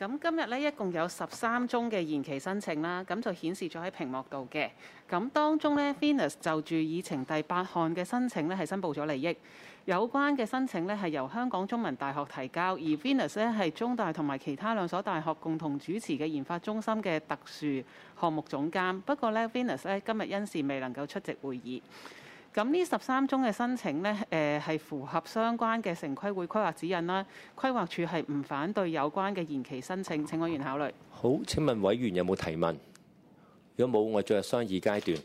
咁今日咧一共有13宗嘅延期申請啦，咁就顯示咗喺屏幕度嘅。咁當中咧 Venus 就住議程第8項嘅申請咧係申報咗利益，有關嘅申請咧係由香港中文大學提交，而 Venus 咧係中大同埋其他2所大學共同主持嘅研發中心嘅特殊項目總監。不過咧 Venus 咧今日因事未能夠出席會議。咁呢13宗嘅申請呢，係符合相關嘅城規會規劃指引啦。規劃署係唔反對有關嘅延期申請，請委員考慮。 好，請問委員有冇提問？如果冇，我進入商議階段。